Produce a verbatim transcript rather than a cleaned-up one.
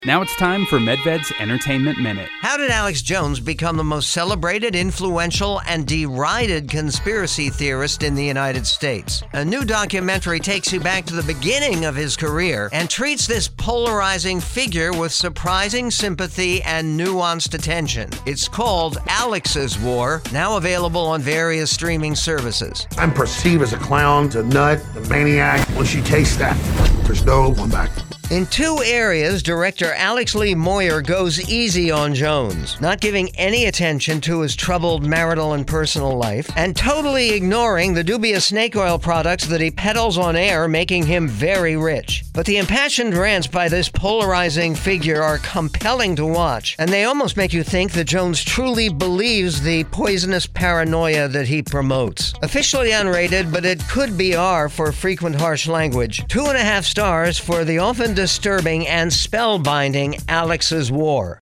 Now it's time for Medved's Entertainment Minute. How did Alex Jones become the most celebrated, influential, and derided conspiracy theorist in the United States? A new documentary takes you back to the beginning of his career and treats this polarizing figure with surprising sympathy and nuanced attention. It's called Alex's War, now available on various streaming services. I'm perceived as a clown, a nut, a maniac. When she tastes that, there's no one back. In two areas, director Alex Lee Moyer goes easy on Jones, not giving any attention to his troubled marital and personal life, and totally ignoring the dubious snake oil products that he peddles on air, making him very rich. But the impassioned rants by this polarizing figure are compelling to watch, and they almost make you think that Jones truly believes the poisonous paranoia that he promotes. Officially unrated, but it could be R for frequent harsh language. Two and a half stars for the often disturbing and spellbinding Alex's War.